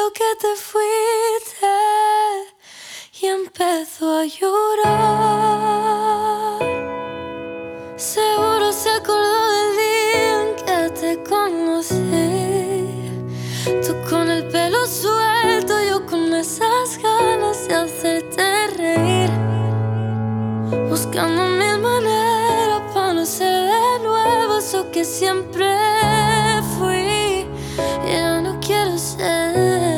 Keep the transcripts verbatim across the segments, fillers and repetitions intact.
que te fuiste y empezó a llorar. Seguro se acordó del día en que te conocí. Tú con el pelo suelto, yo con esas ganas de hacerte reír, buscando mil maneras para no ser de nuevo eso que siempre fui. Ya no quiero ser.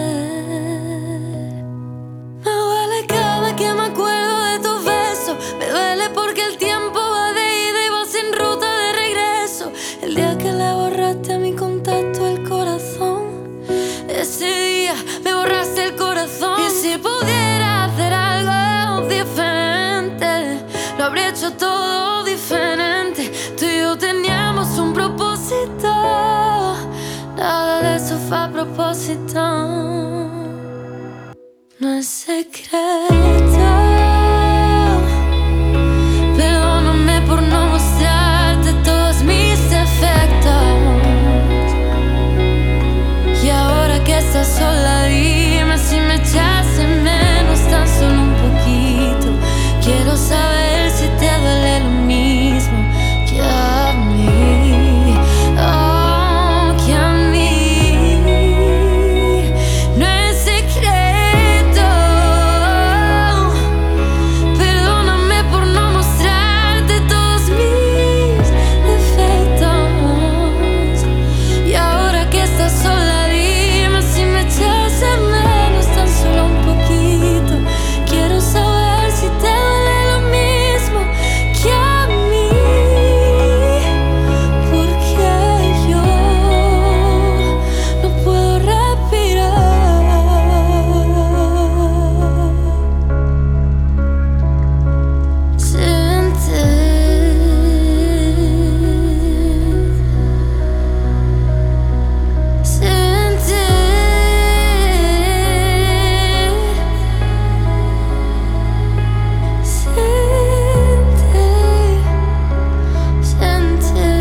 Me duele cada que me acuerdo de tus besos. Me duele porque el tiempo va de ida y va sin ruta de regreso. El día que le borraste a mi contacto el corazón, ese día me borraste el corazón. Y si pudiera hacer algo diferente, lo habría hecho todo diferente. Tú y yo teníamos un propósito, nada de eso fue a propósito. No es secreto. Perdóname por no mostrarte todos mis defectos. Y ahora que estás sola, dime si me echas de menos tan solo un poquito. Quiero saber si te duele lo mismo que a mí. Oh, que a mí. No es secreto. Perdóname por no mostrarte todos mis defectos. Y ahora que estás sola, dime si me echas de menos tan solo un poquito. Quiero saber si te duele lo mismo que a mí, porque yo no puedo respirar sin ti. Sin ti. Sin ti. Sin ti.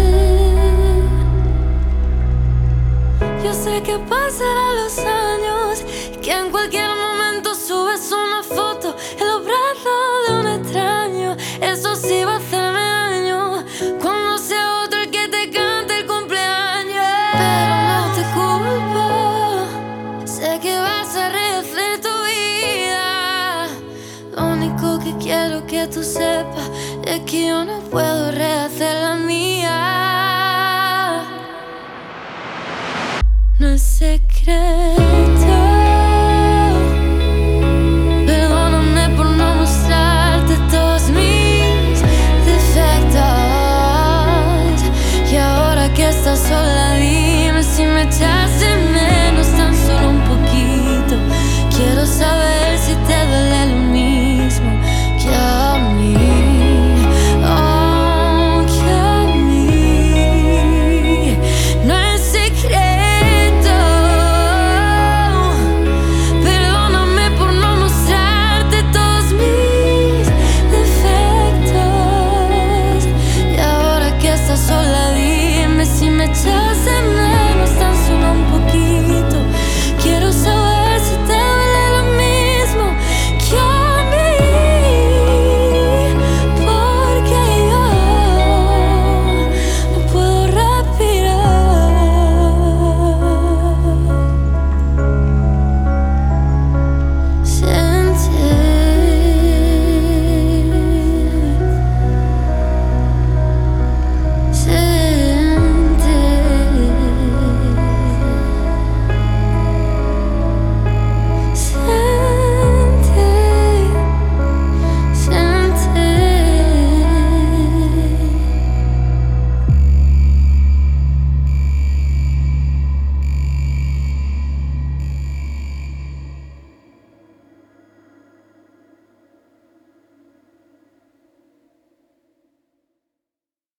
Yo sé que pasarán los años, que en cualquier momento subes una foto en los brazos de un extraño. Eso sí va a hacerme daño cuando sea otro el que te cante el cumpleaños. Pero no te culpo, sé que vas a rehacer tu vida. Lo único que quiero que tú sepas es que yo no puedo rehacer la mía. No es secreto.